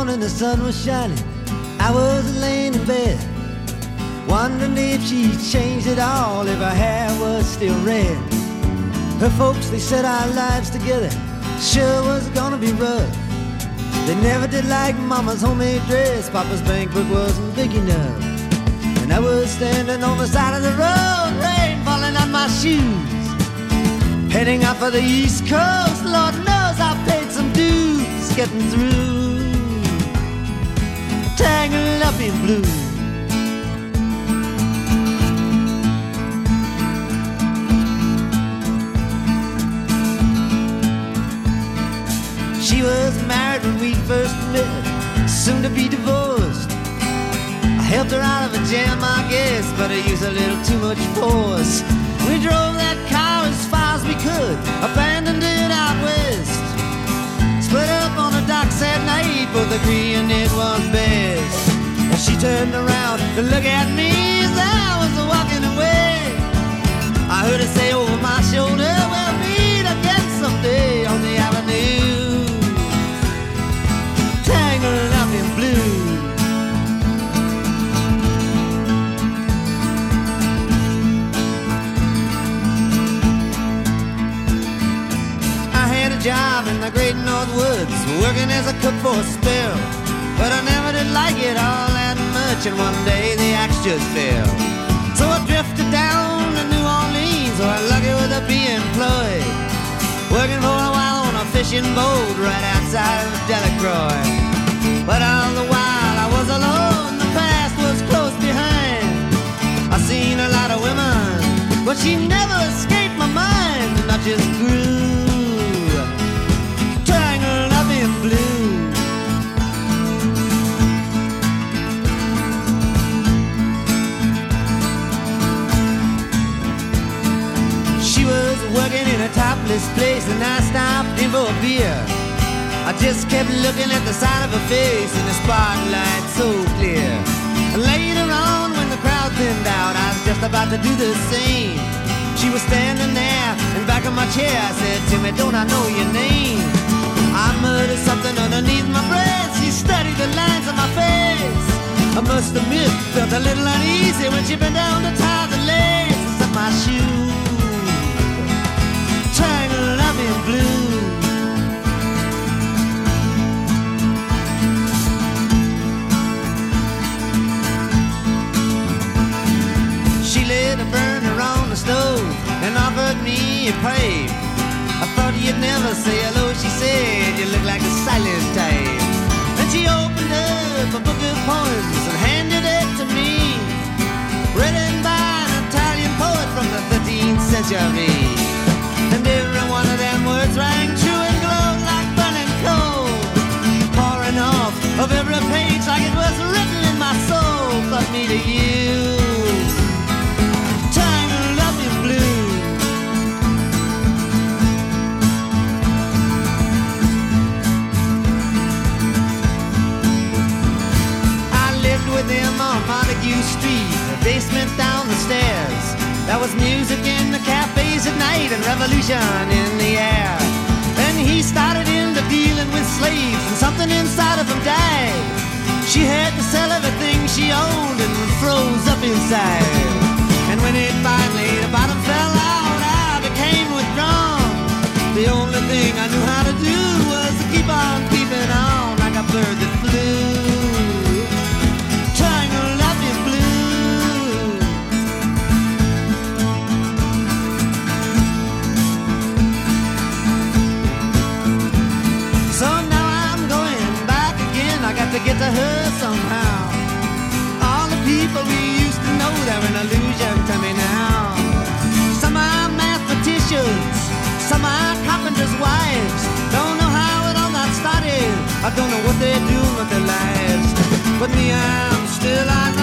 morning the sun was shining, I was laying in bed, wondering if she changed at all, if her hair was still red. Her folks, they said our lives together sure was gonna be rough. They never did like Mama's homemade dress, Papa's bank book wasn't big enough. And I was standing on the side of the road, rain falling on my shoes, heading out for the East Coast. Lord knows I paid some dues getting through, tangled up in blue. She was married when we first met, soon to be divorced. I helped her out of a jam, I guess, but I used a little too much force. We drove that car as far as we could, abandoned it out west. Split up on the docks at night, both agreeing it was best. And she turned around to look at me as I was walking away. I heard her say over my shoulder, we'll meet again someday on the avenue, tangled up in blue. I had a job in the great North Woods, working as a cook for a spell, but I never did like it all that much, and one day the axe just fell. So I drifted down to New Orleans, or lucky with to be employed, working for a while on a fishing boat right outside of Delacroix. But all the while I was alone, the past was close behind. I seen a lot of women, but she never escaped my mind, and I just grew, tangled up in blue. She was working in a topless place, and I stopped in for a beer. I just kept looking at the side of her face in the spotlight so clear. And later on, when the crowd thinned out, I was just about to do the same. She was standing there in back of my chair. I said, Timmy, don't I know your name? I muttered something underneath my breath. She studied the lines on my face. I must admit, felt a little uneasy when she bent down to tie the laces of my shoe, tangled up in blue. She lit a burner on the stove and offered me a pipe. I thought you'd never say hello, she said, you look like a silent type. Then she opened up a book of poems and handed it to me, written by an Italian poet from the 13th century. And every one of them words rang true and glowed like burning coal, pouring off of every page like it was written in my soul. But me to you, tangled up in blue. I lived with him on Montague Street, a basement down the stairs. There was music in the cafes at night and revolution in the air. Then he started into dealing with slaves, and something inside of him died. She had to sell everything she owned and froze up inside. And when it finally, the bottom fell out, I became withdrawn. The only thing I knew how to do was to keep on keeping on like a bird that flew, tangled up in blue. So now I'm going back again, I got to get to her somehow. All the people we used to know, they're an illusion to me now. Some are mathematicians, some are carpenters' wives. Don't know how it all got started, I don't know what they're doing with their lives. But me, I'm still on